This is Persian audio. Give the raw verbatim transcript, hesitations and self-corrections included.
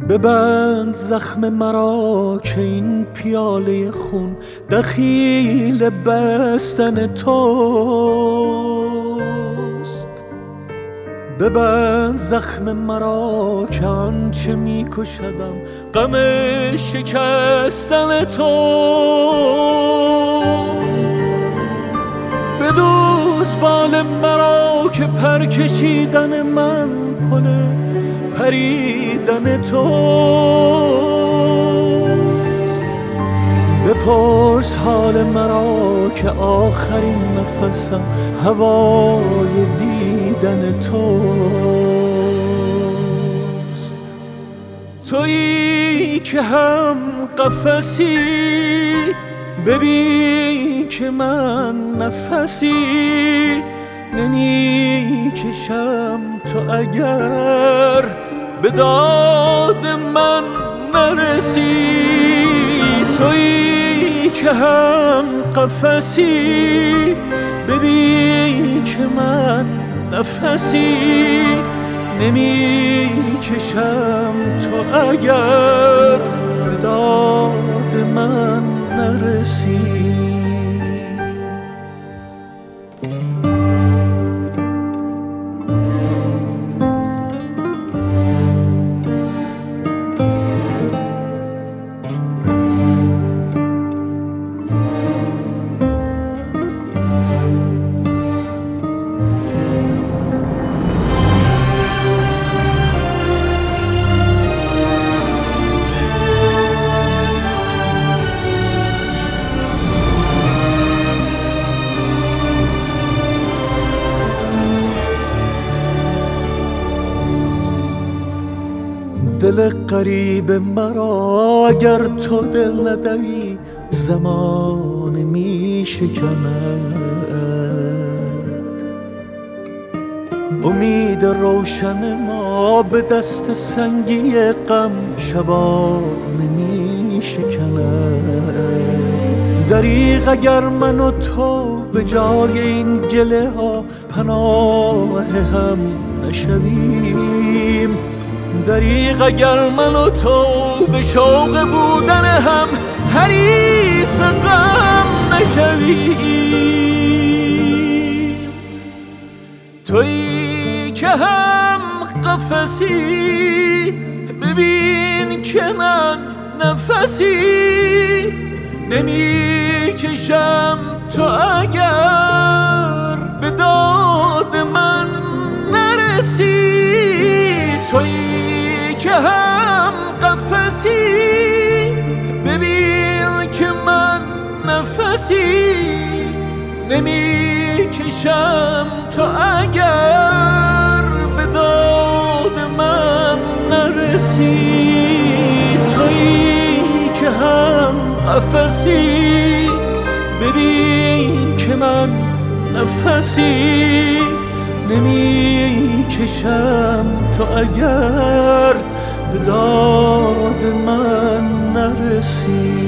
ببند زخم مرا که این پیاله خون دخیل بستن توست. ببند زخم مرا که آنچه می کشدم غم شکستن توست. بدوز بال مرا که پر کشیدن من پل پریدن توست. بپرس حال مرا که آخرین نفسم هوای دیدن توست. تویی که هم قفسی ببین که من نفسی نمی کشم. تو اگر به داد من نرسی، تویی که هم قفسی ببین که من نفسی نمی کشم. تو اگر به داد من نرسی. دل غریب مرا اگر تو دل ندهی زمان می شکند. امید روشن ما به دست سنگی غم شبانه می شکند. دریغ اگر من و تو به جای این گله ها پناه هم نشویم. دریغ اگر من و تو به شوق بودن هم حریف غم نشویم. تویی که هم قفسی ببین که من نفسی نمی کشم. تو اگر به داد من نرسی، تویی که هم قفسی ببین که من نفسی نمی کشم. تو اگر به داد من نرسی، تویی که هم قفسی ببین که من نفسی نمی کشم. تو اگر به داد من نرسی.